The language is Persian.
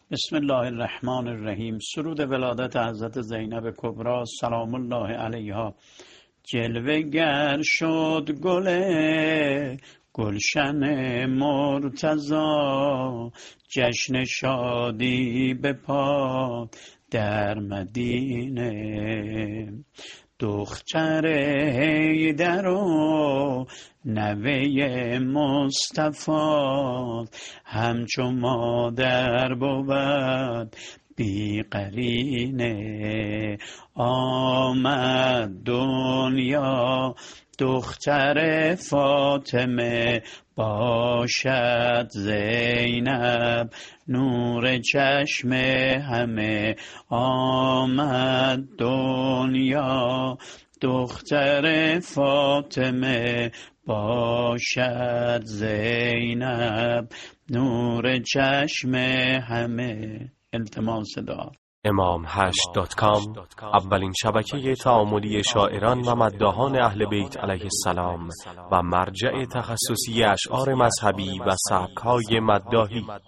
بسم الله الرحمن الرحیم. سرود ولادت حضرت زینب کبری سلام الله علیها. جلوه گر شد گل گلشن مرتضی، جشن شادی بپاد در مدینه. دختر حیدر و نوه مصطفی، همچو مادر بود بی قرینه. آمد دنیا دختر فاطمه، باشد زینب نور چشم همه. آمد دنیا دختر فاطمه، باشد زینب نور چشم همه. التماس دعا. imam8.com اولین شبکه تعاملی شاعران و مداحان اهل بیت علیه السلام و مرجع تخصصی اشعار مذهبی و سبک‌های مداحی.